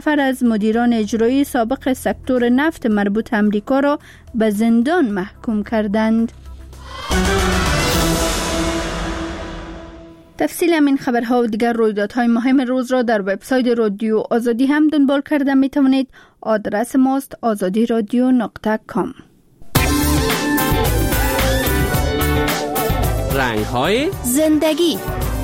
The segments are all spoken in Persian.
نفر از مدیران اجرایی سابق سکتور نفت مربوط امریکا را به زندان محکوم کردند. تفصیل همین خبرها و دیگر رویدادهای مهم روز را در وبسایت رادیو آزادی هم دنبال کرده می توانید. آدرس ماست azadiradio.com. رنگ‌های زندگی.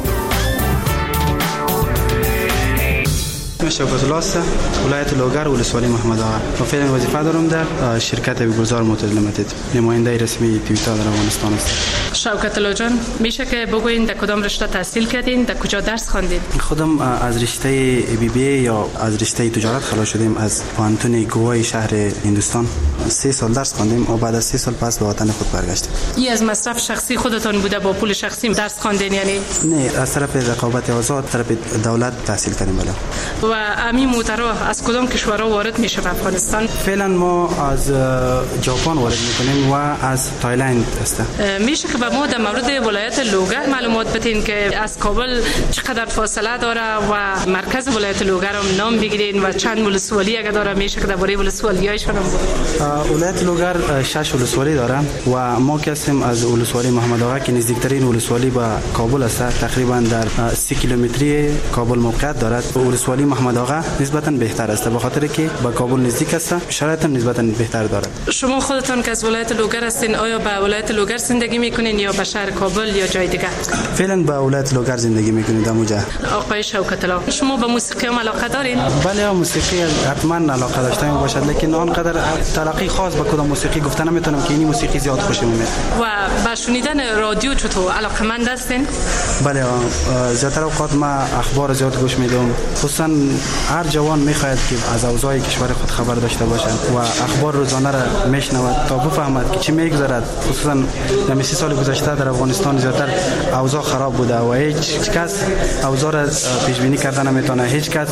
شوکت الله است، ولایت لوگر، ولسوالی محمد آقا. و فعلا وظیفه دارم در شرکت بگذار موتور لیمیتد، نماینده رسمی تویوتا در افغانستان است. شوکت الله جان، میشه که بگوین در کدام رشته تحصیل کردین، در کجا درس خواندین؟ خودم از رشته BBA یا از رشته تجارت خلاص شدیم از پانتون گوای شهر هندوستان. 3 سال درس خواندیم و بعد از 3 سال پس به وطن خود برگشتیم. این از مصرف شخصی خودتون بوده، با پول شخصی درس خواندین یعنی؟ نه، از طرف رقابت آزاد، طرف دولت تحصیل کردیم. بله. و همین موتورها از کدام کشورها وارد میشه به افغانستان؟ فعلا ما از ژاپن وارد میکنیم و از تایلند است. میشه که به ما در مورد ولایت لوگر معلومات بدین که از کابل چقدر فاصله داره و مرکز ولایت لوگر هم نام بگیرین و چند ولسوالی اگه داره، میشه که درباره ولسوالی‌هایشون هم بگین؟ ولایت لوگر 6 ولسوالی داره و ما که هستیم از ولسوالی محمد آقا که نزدیکترین ولسوالی به کابل است. تقریبا در 30 کیلومتری کابل موقعیت دارد. ولسوالی محمد آقا نسبتاً بهتر است به خاطر که به کابل نزدیک است، شرایط هم نسبتاً بهتر دارد. شما خودتون که از ولایت لوگر هستین، آیا به ولایت لوگر زندگی میکنین یا به شهر کابل یا جای دیگه؟ فعلا به ولایت لوگر زندگی میکنیم در اونجا. آقای شوکت الله، شما به موسیقی هم علاقه دارین؟ بله، موسیقی حتما علاقه داشته باشد، لیکن آنقدر تلقی خاص به کدام موسیقی گفتن نمیتونم که این موسیقی زیاد خوشم میاد. و به شنیدن رادیو چطور علاقه‌مند هستین؟ بله، زیاتر اوقات ما اخبار زیاد گوش میدم. خصوصا هر جوان میخواهد که از اوضاع کشور خود خبر داشته باشد و اخبار روزانه را میشنود تا بفهمد که چی میگذرد. خصوصا در 30 سال گذشته در افغانستان زیاتر اوضاع خراب بوده و هیچ کس اوضاع را پیش بینی کردن نمیتونه، هیچ کس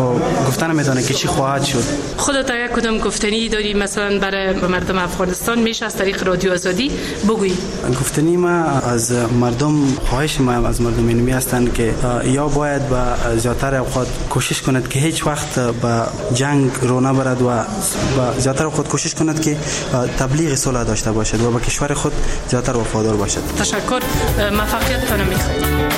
گفتن نمیتونه که چی خواهد شد. خودت یک کدام گفتنی داری مثلا برای مردم افغانستان میشه از طریق رادیو آزادی بگویی؟ گفتنی ما از مردم، خواهش ما از مردم اینمی هستند که یا باید با زیاتر اوقات کوشش کند که هیچ وقت با جنگ رو نبرد و با زیاتر اوقات کوشش کند که تبلیغ صلح داشته باشد و به کشور خود زیاتر وفادار باشد. تشکر، موفقیت می‌خوایم.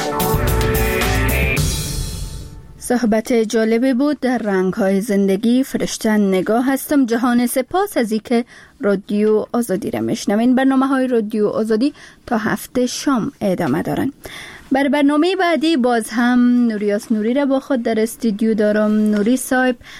صحبت جالبی بود در رنگ‌های زندگی. فرشته نگاه هستم. جهان سپاس از اینکه رادیو آزادی را میشنوین. برنامه‌های رادیو آزادی تا هفته شام ادامه دارن. بر برنامه بعدی باز هم نوریاس نوری را با خود در استودیو دارم. نوری صاحب،